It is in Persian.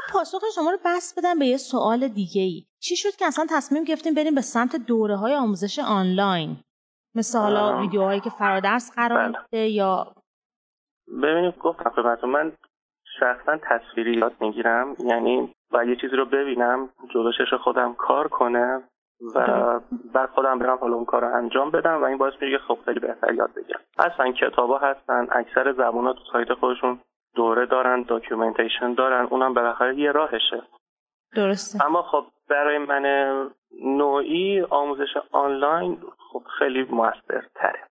پاسخ شما رو بس بدم به یه سوال دیگه‌ای. چی شد که اصلا تصمیم گرفتین بریم به سمت دوره‌های آموزش آنلاین؟ مثل حالا ویدیوهایی که فرادرس قرار میده یا ببینید گفتم خدمتتون من شخصا تصویری یاد میگیرم، یعنی باید یه چیزی رو ببینم جلو چشم خودم کار کنه و بعد خودم برم حالا اون کار رو انجام بدم و این باعث میشه خب خیلی بهتر یاد بگیرم. اصلا کتابا هستن، اکثر زبونا تو سایت خودشون دوره دارن، داکیومنتیشن دارن، اونم بالاخره یه راهشه. درسته. اما خب برای من نوعی آموزش آنلاین خب خیلی موثرتره.